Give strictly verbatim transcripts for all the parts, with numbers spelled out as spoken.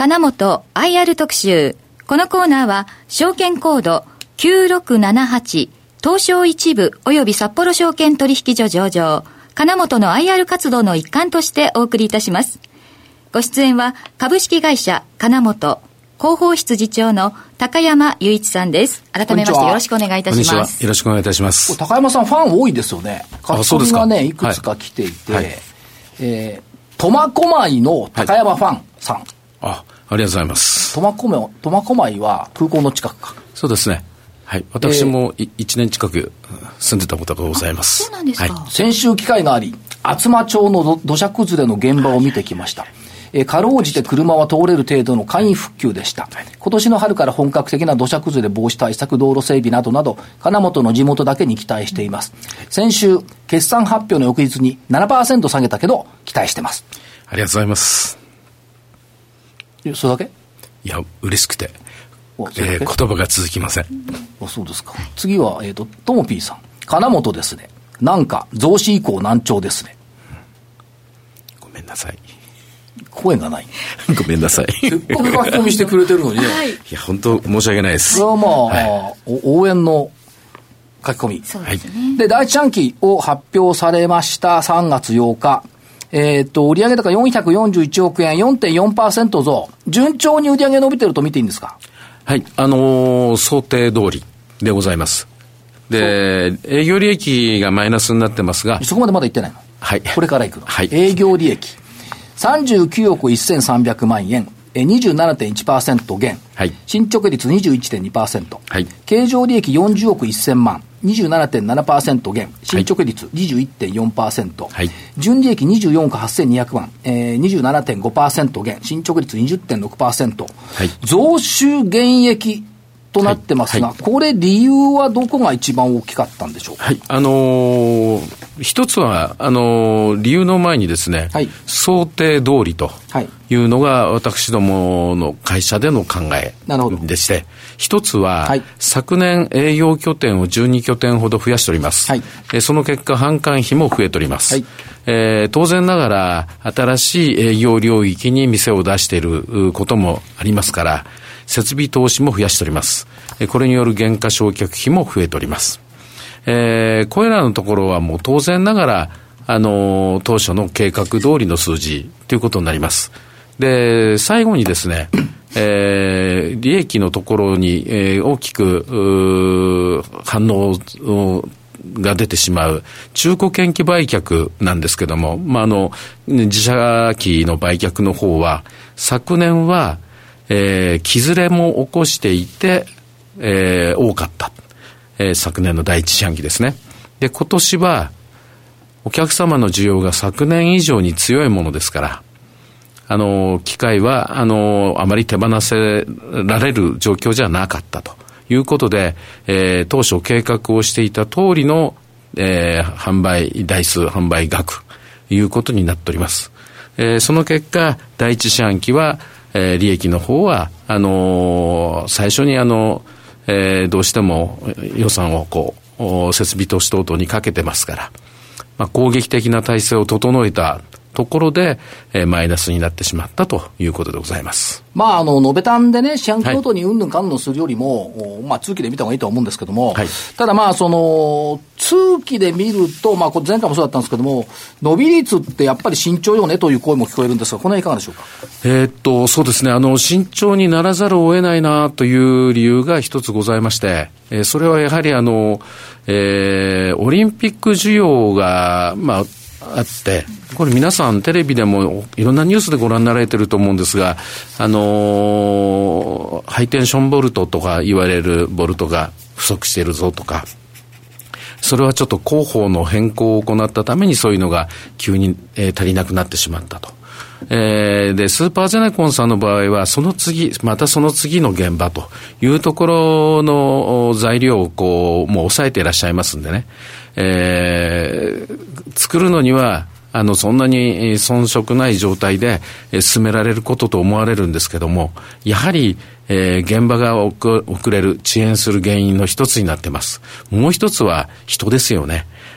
金本 アイアール 特集。このコーナーは証券コードきゅうろくななはち東証一部及び札幌証券取引所上場金本の アイアール 活動の一環としてお送りいたします。ご出演は株式会社金本広報室次長の高山雄一さんです。改めましてよろしくお願いいたします。 こんにちは。よろしくお願いいたします。 高山さんファン多いですよね。書き込みがねいくつか来ていて、 はいはい、 えー、苫小牧の高山ファンさん、はい、 あ, ありがとうございます。 苫小牧、苫小牧は空港の近くか。 そうですね。はい、私もいちねん近く住んでたことがございます。 そうなんですか。 はい、先週機会があり厚真町の土砂崩れの現場を見てきました。えー、かろうじて車は通れる程度の簡易復旧でした。はい、今年の春から本格的な土砂崩れ防止対策、道路整備などなど金本の地元だけに期待しています。先週決算発表の翌日に ななパーセント 下げたけど期待してます。 ありがとうございます。 それだけ？ いや嬉しくて、えー、言葉が続きません。 あ、そうですか。次はえっ、ー、とともぴーさん、金本ですね。なんか増資以降難聴ですね。 ごめんなさい。 声がない。 ごめんなさい。 せっかく書き込みしてくれてるのにね。 はい、いや本当申し訳ないです。 それはまあ、 はい、 応援の書き込み。 そうですね。 で第一四半期を発表されましたさんがつようか。えっ、ー、と売上高よんひゃくよんじゅういちおくえん よんてんよんパーセント 増。順調に売上伸びてると見ていいんですか？ はい、あのー、想定通りでございます。で営業利益がマイナスになってますが、 そこまでまだいってないの？ はい、 これからいくの？ はい、 営業利益さんじゅうきゅうおくせんさんびゃくまんえん、 にじゅうななてんいちパーセント 減、はい、進捗率 にじゅういってんにパーセント、はい、経常利益よんじゅうおくせんまん、にじゅうななてんななパーセント 減、進捗率 にじゅういってんよんパーセント、はい、純利益にじゅうよんおくはっせんにひゃくまん、えー、にじゅうななてんごパーセント 減、進捗率 にじゅってんろくパーセント、はい、増収減益となってますが、はいはい、これ理由はどこが一番大きかったんでしょうか？ はい、あのー、一つはあのー、理由の前にですね、はい、想定通りというのが私どもの会社での考えでして、一つは、はい、昨年営業拠点をじゅうにきょてんほど増やしております、はい、えその結果販管費も増えております、はい、えー、当然ながら新しい営業領域に店を出していることもありますから設備投資も増やしております。これによる減価償却費も増えております。えー、これらのところはもう当然ながら、あのー、当初の計画通りの数字ということになります。で、最後にですね、えー、利益のところに、えー、大きく反応が出てしまう中古建機売却なんですけども、まあ、あの自社機の売却の方は昨年はえー、木ずれも起こしていて、えー、多かった、えー、昨年の第一四半期ですね。で今年はお客様の需要が昨年以上に強いものですから、あの機械はあのあまり手放せられる状況じゃなかったということで、えー、当初計画をしていた通りの、えー、販売台数販売額ということになっております。えー、その結果第一四半期はえー、利益の方はあのー、最初にあの、えー、どうしても予算をこう設備投資等々にかけてますから、まあ、攻撃的な体制を整えたところで、えー、マイナスになってしまったということでございます。 まあ、あの、延べ単でね、四半期ごとにうんぬんかんぬんするよりも、はい、まあ、通期で見た方がいいと思うんですけども、はい、ただまあ、その、通期で見ると、まあ、前回もそうだったんですけども、伸び率ってやっぱり慎重よねという声も聞こえるんですが、この辺いかがでしょうか？ えー、っと、そうですね、あの、慎重にならざるを得ないなという理由が一つございまして、えー、それはやはりあの、えー、オリンピック需要が、まあ、あって、これ皆さんテレビでもいろんなニュースでご覧になられてると思うんですが、あのー、ハイテンションボルトとか言われるボルトが不足しているぞとか、それはちょっと広報の変更を行ったためにそういうのが急に、えー、足りなくなってしまったと。えー、でスーパーゼネコンさんの場合はその次またその次の現場というところの材料をこうもう抑えていらっしゃいますんでね、えー、作るのにはあのそんなに遜色ない状態で進められることと思われるんですけども、やはり、えー、現場が遅れる遅延する原因の一つになってます。もう一つは人ですよね。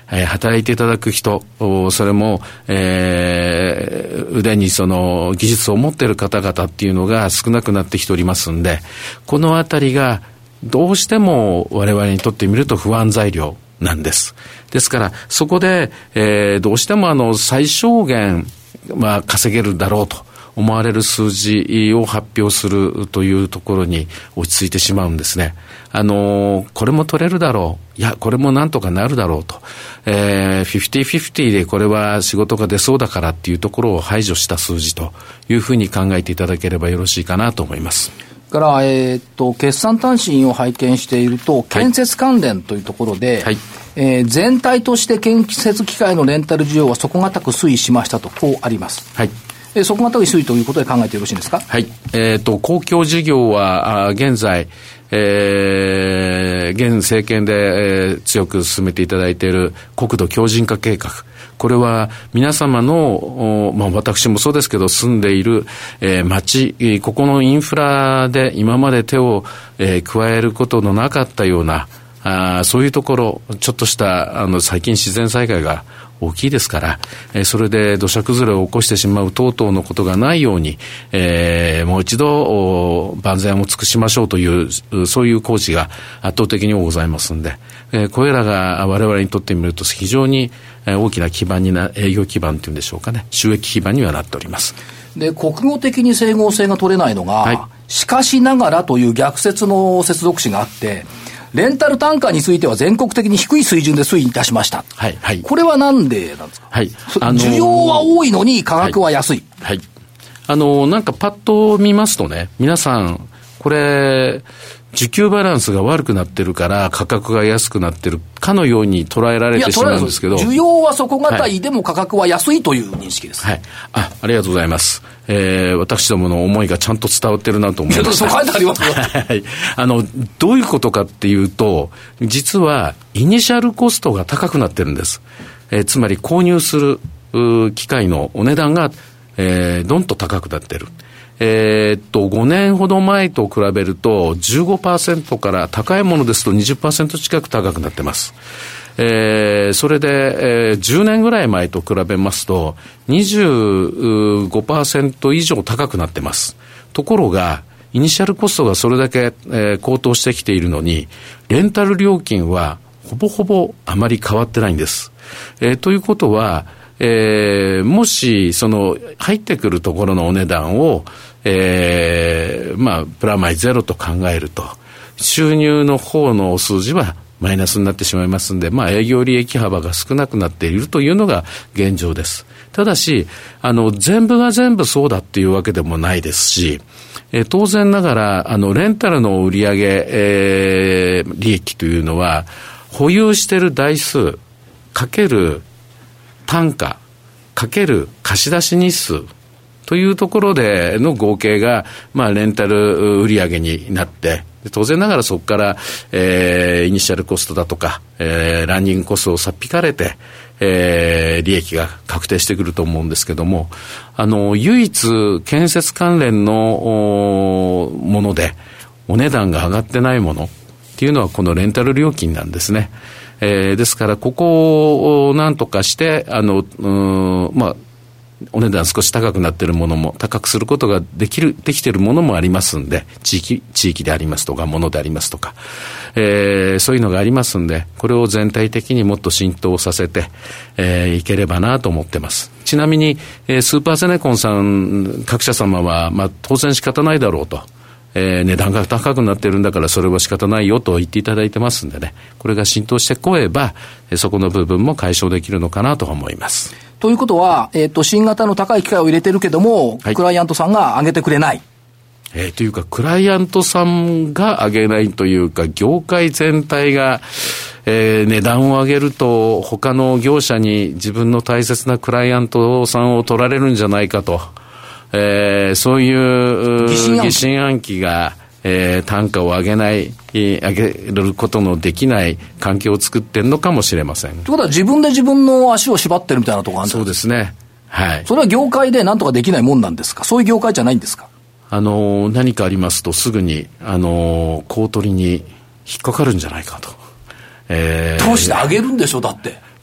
えー、働いていただく人、それも、えー、腕にその技術を持っている方々っていうのが少なくなってきておりますんで、このあたりがどうしても我々にとってみると不安材料なんです。ですからそこで、えー、どうしてもあの最小限、まあ、稼げるだろうと思われる数字を発表するというところに落ち着いてしまうんですね。あのこれも取れるだろう、いやこれもなんとかなるだろうと、えー、フィフティフィフティでこれは仕事が出そうだからっていうところを排除した数字というふうに考えていただければよろしいかなと思います。 から、えー、っと決算単身を拝見していると建設関連というところで、はい、えー、全体として建設機械のレンタル需要は底堅く推移しましたとこうあります。はい、えー、底堅い推移ということで考えてよろしいんですか。 はい、えー、と公共事業はあ現在、えー、現政権で、えー、強く進めていただいている国土強靭化計画、これは皆様の、まあ、私もそうですけど住んでいる、えー、町、ここのインフラで今まで手を、えー、加えることのなかったようなあそういうところ、ちょっとしたあの最近自然災害が大きいですから、えー、それで土砂崩れを起こしてしまう等々のことがないように、えー、もう一度万全を尽くしましょうというそういう工事が圧倒的にございますので、えー、これらが我々にとってみると非常に大きな基盤にな、営業基盤というんでしょうかね、収益基盤にはなっております。 で、国語的に整合性が取れないのが、はい、しかしながらという逆説の接続詞があって、レンタル単価については全国的に低い水準で推移いたしました。はいはい、これはなんでなんですか。はい、あのー、需要は多いのに価格は安い。はい。はい、 あのー、なんかパッと見ますとね、皆さんこれ需給バランスが悪くなってるから価格が安くなってるかのように捉えられてしまうんですけど、 需要は底堅い、でも価格は安いという認識です。 はい、あ、ありがとうございます。えー、私どもの思いがちゃんと伝わってるなと思いました。 そう書いてありますはい。あの、どういうことかっていうと、実はイニシャルコストが高くなってるんです。えー、つまり購入する機械のお値段が、えー、どんと高くなってる。えー、っと、ごねんほど前と比べると じゅうごパーセント から高いものですと にじゅっパーセント 近く高くなってます。えー、それで、えー、じゅうねんぐらい前と比べますと にじゅうごパーセント 以上高くなってます。ところがイニシャルコストがそれだけ、えー、高騰してきているのにレンタル料金はほぼほぼあまり変わってないんです。えー、ということはえー、もしその入ってくるところのお値段を、えー、まあプラマイゼロと考えると収入の方の数字はマイナスになってしまいますんで、まあ営業利益幅が少なくなっているというのが現状です。ただしあの全部が全部そうだっていうわけでもないですし、えー、当然ながらあのレンタルの売上、えー、利益というのは保有している台数かける単価かける貸出日数というところでの合計が、まあ、レンタル売上になって当然ながらそこから、えー、イニシャルコストだとか、えー、ランニングコストをさっ引かれて、えー、利益が確定してくると思うんですけども、あの唯一建設関連のものでお値段が上がってないものっていうのはこのレンタル料金なんですね。えー、ですからここを何とかしてあのうーんまあお値段少し高くなっているものも高くすることができるできているものもありますんで、地域地域でありますとかものでありますとか、えー、そういうのがありますんで、これを全体的にもっと浸透させて、えー、いければなと思ってます。ちなみに、えー、スーパーゼネコンさん各社様は、まあ、当然仕方ないだろうと。えー、値段が高くなってるんだからそれは仕方ないよと言っていただいてますんでね、これが浸透してこえばそこの部分も解消できるのかなと思います。 ということは、えー、と新型の高い機械を入れてるけども、はい、クライアントさんが上げてくれない、 えー、というかクライアントさんが上げないというか業界全体が、えー、値段を上げると他の業者に自分の大切なクライアントさんを取られるんじゃないかと、えー、そういう疑心暗鬼が、えー、単価を上げない、上げることのできない環境を作ってるのかもしれません。ということは自分で自分の足を縛ってるみたいなところあるんですか。 そうですね。はい。 それは業界で何とかできないもんなんですか。そういう業界じゃないんですか。 あの何かありますとすぐにあの公取に引っかかるんじゃないかと。 えー、どうして上げるんでしょうだって。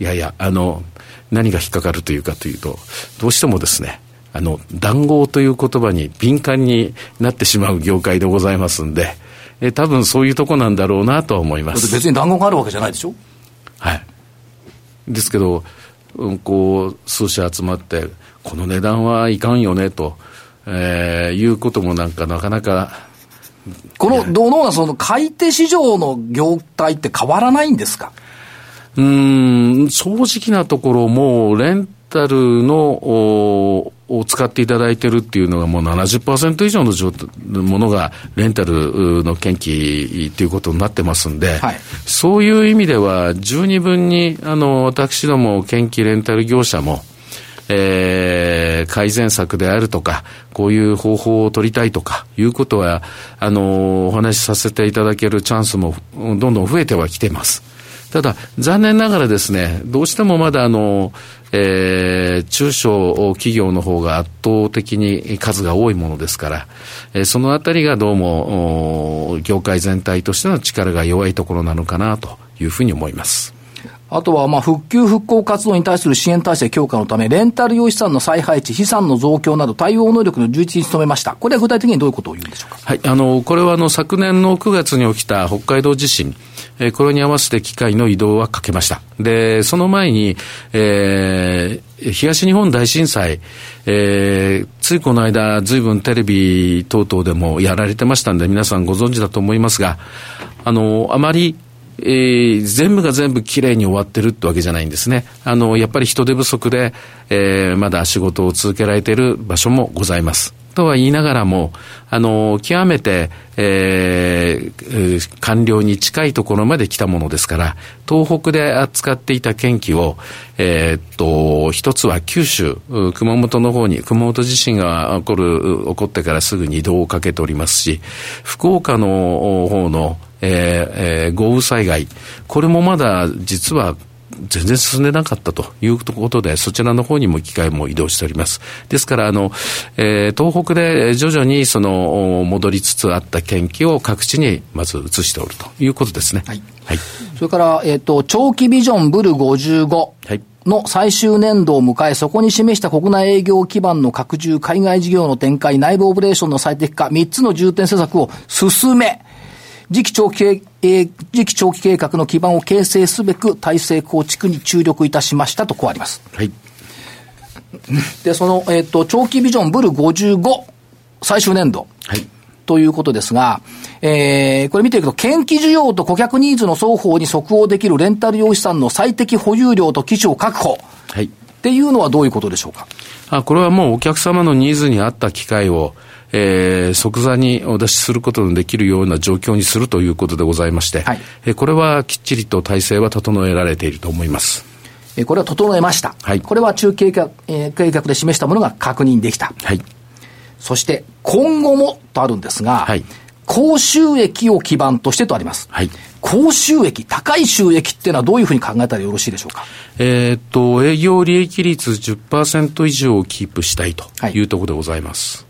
いやいや、あの、何が引っかかるというかというと、どうしてもですね、あの、談合という言葉に敏感になってしまう業界でございますんで、え多分そういうとこなんだろうなとは思います。 別に談合があるわけじゃないでしょ。 はい。ですけど、うん、こう、数社集まって、この値段はいかんよねと、えー、いうこともなんかなかなか、 この、どうのその買い手市場の業態って変わらないんですか。 うーん、正直なところもうレンタルのを使っていただいてるっていうのがもう ななじゅっパーセント 以上のものがレンタルの権利ということになってますんで、はい、そういう意味では十二分にあの私ども権利レンタル業者もえー、改善策であるとか、こういう方法を取りたいとかいうことは、あの、お話しさせていただけるチャンスもどんどん増えてはきています。ただ、残念ながらですね、どうしてもまだあの、えー、中小企業の方が圧倒的に数が多いものですから、えー、そのあたりがどうも、業界全体としての力が弱いところなのかなというふうに思います。 あとは、まあ、復旧復興活動に対する支援体制強化のため、レンタル用資産の再配置、資産の増強など対応能力の充実に努めました。これは具体的にどういうことを言うんでしょうか。 はい、あの、これはあの、昨年のくがつに起きた北海道地震、えー、これに合わせて機械の移動はかけました。で、その前に、えー、東日本大震災、えー、ついこの間、随分テレビ等々でもやられてましたんで、皆さんご存知だと思いますが、あの、あまり、えー、全部が全部きれいに終わってるってわけじゃないんですね。あの、やっぱり人手不足で、えー、まだ仕事を続けられている場所もございます。とは言いながらも、あの、極めて、えー、完了に近いところまで来たものですから、東北で扱っていた県機を、えー、っと、一つは九州、熊本の方に、熊本地震が起こる、起こってからすぐに移動をかけておりますし、福岡の方の、えーえー、豪雨災害、これもまだ実は全然進んでなかったということで、そちらの方にも機械も移動しております。ですから、あの、えー、東北で徐々にその、戻りつつあった県機を各地にまず移しておるということですね。はい。はい、 それから、えっと、長期ビジョンブルごじゅうご。はい。の最終年度を迎え、そこに示した国内営業基盤の拡充、海外事業の展開、内部オペレーションの最適化、みっつの重点施策を進め、次期長期、えー、次期長期計画の基盤を形成すべく体制構築に注力いたしましたとこうあります。はい。で、その、えっと、長期ビジョンブルごじゅうご、最終年度。はい。ということですが、えー、これ見ていくと、県機需要と顧客ニーズの双方に即応できるレンタル用資産の最適保有量と機種を確保。はい。っていうのはどういうことでしょうか。 あ、これはもうお客様のニーズに合った機械を、えー、即座にお出しすることのできるような状況にするということでございまして、はい、えー、これはきっちりと体制は整えられていると思います。 えー、これは整えました。はい、これは中計画、えー、計画で示したものが確認できた。はい、そして今後もとあるんですが、はい、高収益を基盤としてとあります。はい、高収益、高い収益っていうのはどういうふうに考えたらよろしいでしょうか。 えー、っと、営業利益率 じゅっパーセント 以上をキープしたいというところでございます。はい、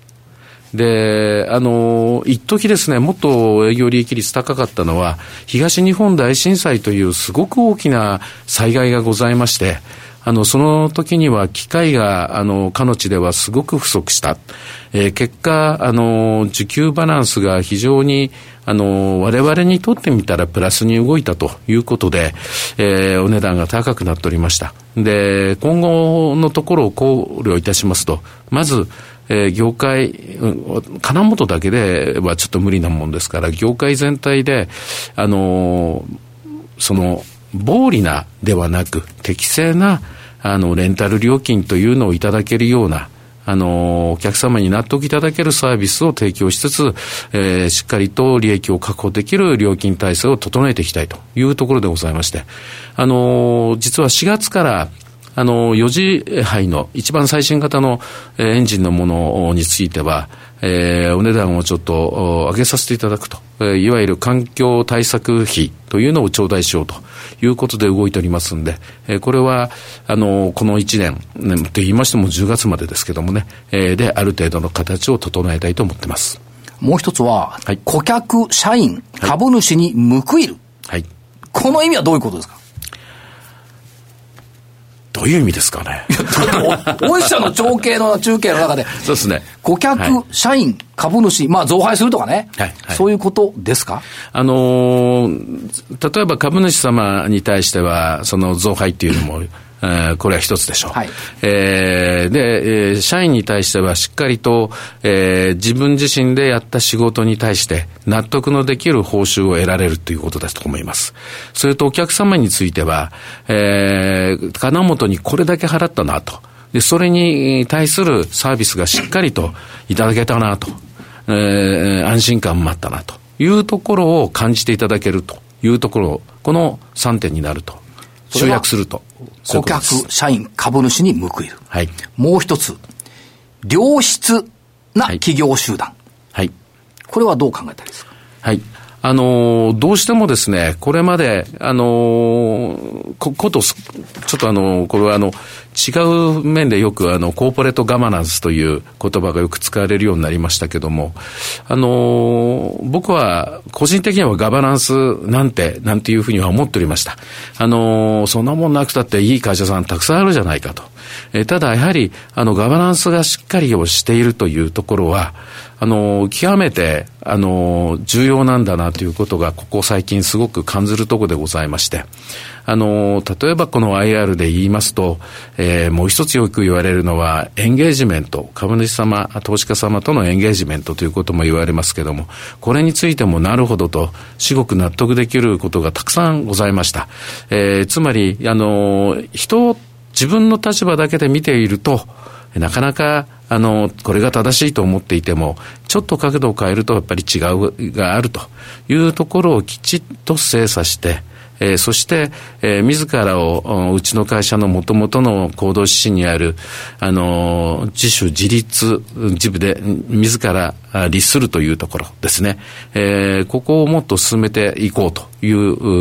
で、あの、一時ですね、もっと営業利益率高かったのは、東日本大震災というすごく大きな災害がございまして、あの、その時には機械が、あの、かの地ではすごく不足した。えー、結果、あの、需給バランスが非常に、あの、我々にとってみたらプラスに動いたということで、えー、お値段が高くなっておりました。で、今後のところを考慮いたしますと、まず、えー、業界、金本だけではちょっと無理なもんですから、業界全体で、あのー、その、暴利なではなく、適正な、あの、レンタル料金というのをいただけるような、あの、お客様に納得いただけるサービスを提供しつつ、えー、しっかりと利益を確保できる料金体制を整えていきたいというところでございまして、あの、実はしがつから、あの、よじはいの一番最新型の、えー、エンジンのものについては、えー、お値段をちょっと上げさせていただくと、えー、いわゆる環境対策費というのを頂戴しようということで動いておりますんで、えー、これは、あの、このいちねん、ね、と言いましてもじゅうがつまでですけどもね、えー、で、ある程度の形を整えたいと思っています。 もう一つは、はい、顧客、社員、株主に報いる。はい。この意味はどういうことですか。 どういう意味ですかね。 御社の長経の中継の中で。 そうですね。 顧客、はい、社員、株主、まあ増配するとかね。 はいはい、 そういうことですか？ あのー、例えば株主様に対しては、その増配っていうのも、えー、これは一つでしょう。はい、えー、で、えー、社員に対してはしっかりと、えー、自分自身でやった仕事に対して納得のできる報酬を得られるということだと思います。それとお客様については、えー、金本にこれだけ払ったなと。で、それに対するサービスがしっかりといただけたなと。えー、安心感もあったなというところを感じていただけるというところ、このさんてんになると。集約すると。 顧客、社員、株主に報いる。 はい。 もう一つ、良質な企業集団。 はい。 これはどう考えたらいいですか？ はい。あのー、どうしてもですね、これまで、あのー、こ、こと、ちょっとあのー、これはあの、違う面でよくあの、コーポレートガバナンスという言葉がよく使われるようになりましたけども、あのー、僕は個人的にはガバナンスなんて、なんていうふうには思っておりました。あのー、そんなもんなくたっていい会社さんたくさんあるじゃないかと。えー、ただやはり、あの、ガバナンスがしっかりをしているというところは、あの、極めて、あの、重要なんだなということが、ここ最近すごく感じるところでございまして、あの、例えばこの アイアール で言いますと、えー、もう一つよく言われるのは、エンゲージメント、株主様、投資家様とのエンゲージメントということも言われますけども、これについてもなるほどと、至極納得できることがたくさんございました。えー、つまり、あの、人を自分の立場だけで見ていると、なかなか、あの、これが正しいと思っていても、ちょっと角度を変えるとやっぱり違うがあるというところをきちっと精査して、えー、そして、えー、自らを、うちの会社の元々の行動指針にある、あの、自主自立、自分で自ら律するというところですね。えー、ここをもっと進めていこうという、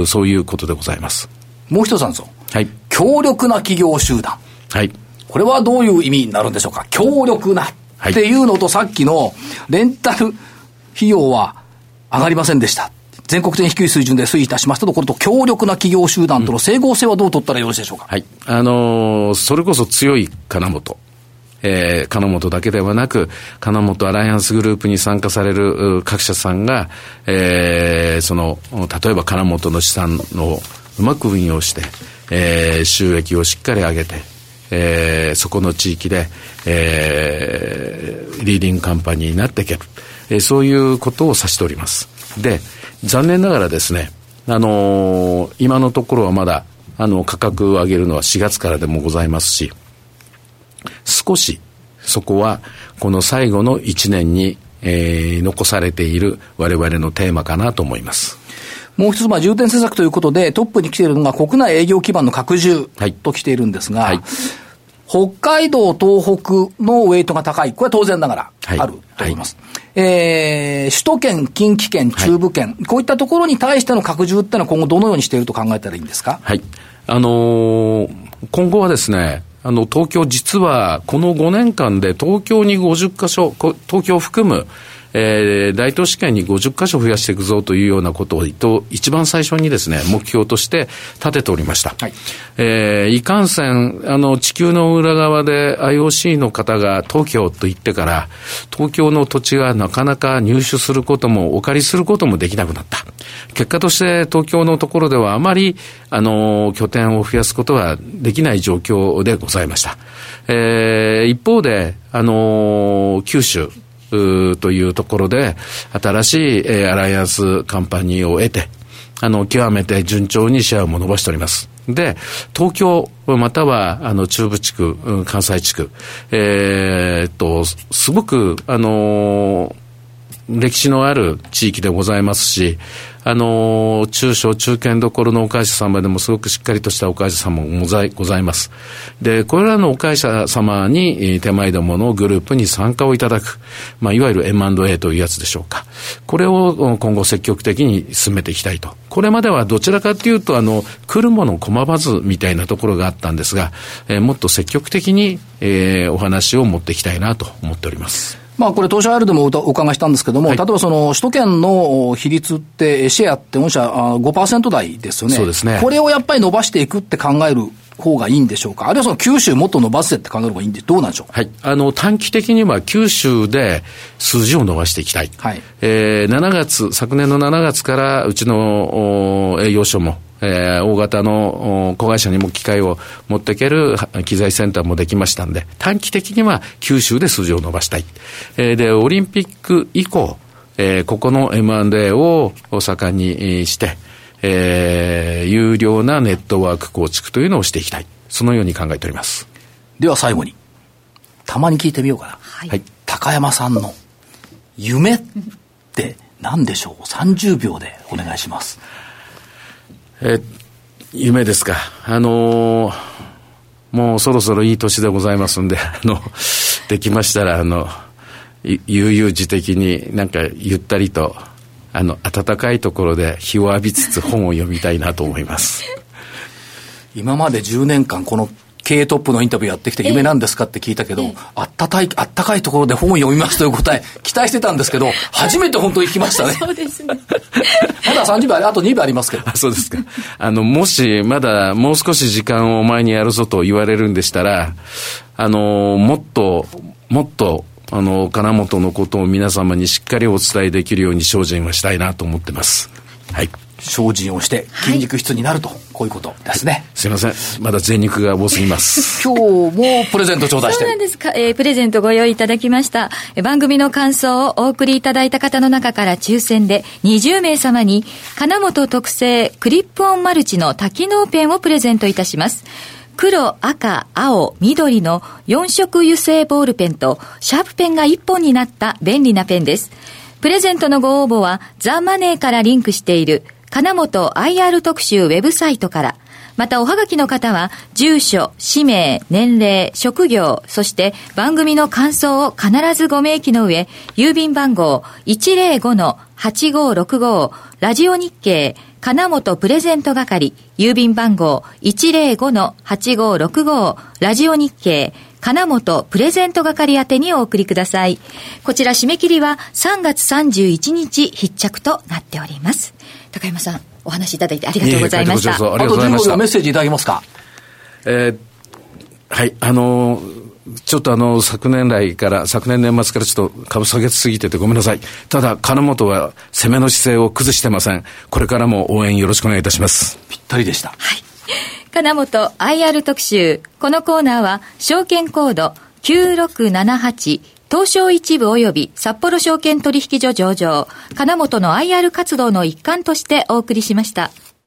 そういうことでございます。 もう一つなんですよ。 はい。 強力な企業集団。 はい。 これはどういう意味になるんでしょうか？強力なっていうのと、さっきのレンタル費用は上がりませんでした。全国的に低い水準で推移いたしましたと、これと強力な企業集団との整合性はどう取ったらよろしいでしょうか？ はい。あのー、それこそ強い金本。えー、金本だけではなく、金本アライアンスグループに参加される各社さんが、えー、その、例えば金本の資産をうまく運用して、えー、収益をしっかり上げて、えー、そこの地域で、えー、リーディングカンパニーになっていける、えー、そういうことを指しております。で、残念ながらですね、あのー、今のところはまだあの価格を上げるのはしがつからでもございますし、少しそこはこの最後のいちねんに、えー、残されている我々のテーマかなと思います。 もう一つ、まあ、重点施策ということでトップに来ているのが国内営業基盤の拡充と来ているんですが、はいはい、北海道、東北のウェイトが高い。これは当然ながらあると思います。はいはい、えー、首都圏、近畿圏、中部圏、はい、こういったところに対しての拡充ってのは今後どのようにしていると考えたらいいんですか？ はい。あのー、今後はですね、あの、東京実はこのごねんかんで東京にごじゅっかしょ、東京を含むえー、大都市圏にごじゅっかしょ増やしていくぞというようなことを一番最初にですね、目標として立てておりました。はい、えー、いかんせん、あの、地球の裏側で アイオーシー の方が東京と言ってから、東京の土地がなかなか入手することもお借りすることもできなくなった。結果として東京のところではあまり、あの、拠点を増やすことはできない状況でございました。えー、一方で、あの、九州、というところで新しい、えー、アライアンスカンパニーを得て、あの極めて順調にシェアを伸ばしております。で、東京またはあの中部地区、関西地区、えー、っとすごくあのー、歴史のある地域でございますし、あのー、中小中堅どころのお会社様でもすごくしっかりとしたお会社様もござい、ございます。で、これらのお会社様に手前どものグループに参加をいただく、まあ、いわゆる エムアンドエー というやつでしょうか。これを今後積極的に進めていきたいと。これまではどちらかというと、あの、来るもの拒まずみたいなところがあったんですが、えー、もっと積極的に、えー、お話を持っていきたいなと思っております。 まあこれ当社 R でもお伺いしたんですけども、はい、例えばその首都圏の比率ってシェアって御社 ごパーセント 台ですよね。 そうですね。 これをやっぱり伸ばしていくって考える方がいいんでしょうか、あるいはその九州もっと伸ばせって考える方がいいんで、どうなんでしょう。 はい、あの短期的には九州で数字を伸ばしていきたい、はいえー、しちがつ昨年のしちがつからうちの営業所も、えー、大型の子会社にも機械を持っていける機材センターもできましたんで、短期的には九州で数字を伸ばしたい、えー、でオリンピック以降、えー、ここの エムアンドエー を盛んにして、えー、有料なネットワーク構築というのをしていきたい、そのように考えております。 では最後にたまに聞いてみようかな、はいはい、高山さんの夢って何でしょう。さんじゅうびょうでお願いします。 え夢ですか。あのー、もうそろそろいい年でございますんで、あのできましたらあの悠々自適になんかゆったりとあの暖かいところで日を浴びつつ本を読みたいなと思います。 今までじゅうねんかんこの経営トップのインタビューやってきて夢なんですかって聞いたけど、ええ、あったかい、あったかいところで本を読みますという答え期待してたんですけど、初めて本当に聞きましたね。 そうですね。 まださんじゅうびょう、あとにびょうありますけど。 あ、そうですか。あの、もしまだもう少し時間をお前にやるぞと言われるんでしたら、あの、もっと、もっと、あの、金本のことを皆様にしっかりお伝えできるように精進はしたいなと思ってます。はい。 精進をして筋肉質になると、はい、こういうことですね。 すいません、まだ全肉が多すぎます。 今日もプレゼント頂戴してる。 そうなんですか、えー、プレゼントご用意いただきました。番組の感想をお送りいただいた方の中から抽選でにじゅうめい様に金本特製クリップオンマルチの多機能ペンをプレゼントいたします。黒、赤、青、緑のよん色油性ボールペンとシャープペンがいっぽんになった便利なペンです。プレゼントのご応募はザ・マネーからリンクしている金本 アイアール 特集ウェブサイトから、またおはがきの方は住所、氏名、年齢、職業、そして番組の感想を必ずご明記の上、郵便番号 いちまるごのはちごろくご ラジオ日経金本プレゼント係、郵便番号 いちまるごのはちごろくご ラジオ日経金本プレゼント係宛てにお送りください。こちら締め切りはさんがつさんじゅういちにち必着となっております。高山さん、お話いただいてありがとうございました。 あとじゅうごびょうメッセージいただけますか。 えー、はいあのーちょっとあの昨年来から昨年年末からちょっと株下げすぎててごめんなさい。ただ金本は攻めの姿勢を崩してません。これからも応援よろしくお願いいたします。 ぴったりでした。 はい。金本 アイアール 特集、このコーナーは証券コードきゅうろくななはち東証一部及び札幌証券取引所上場金本の アイアール 活動の一環としてお送りしました。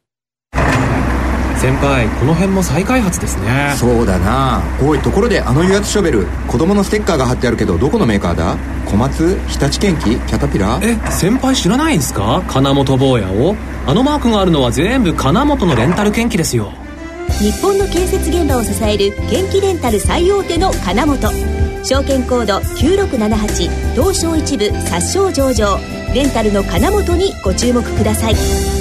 先輩、この辺も再開発ですね。 そうだな。おい、ところであの油圧ショベル、子供のステッカーが貼ってあるけどどこのメーカーだ？小松、日立建機、キャタピラー？ え、先輩知らないんですか？金本坊やを。あのマークがあるのは全部金本のレンタル建機ですよ。 日本の建設現場を支える建機レンタル最大手の金本。証券コードきゅうろくななはち東証一部札証上場、レンタルの金本にご注目ください。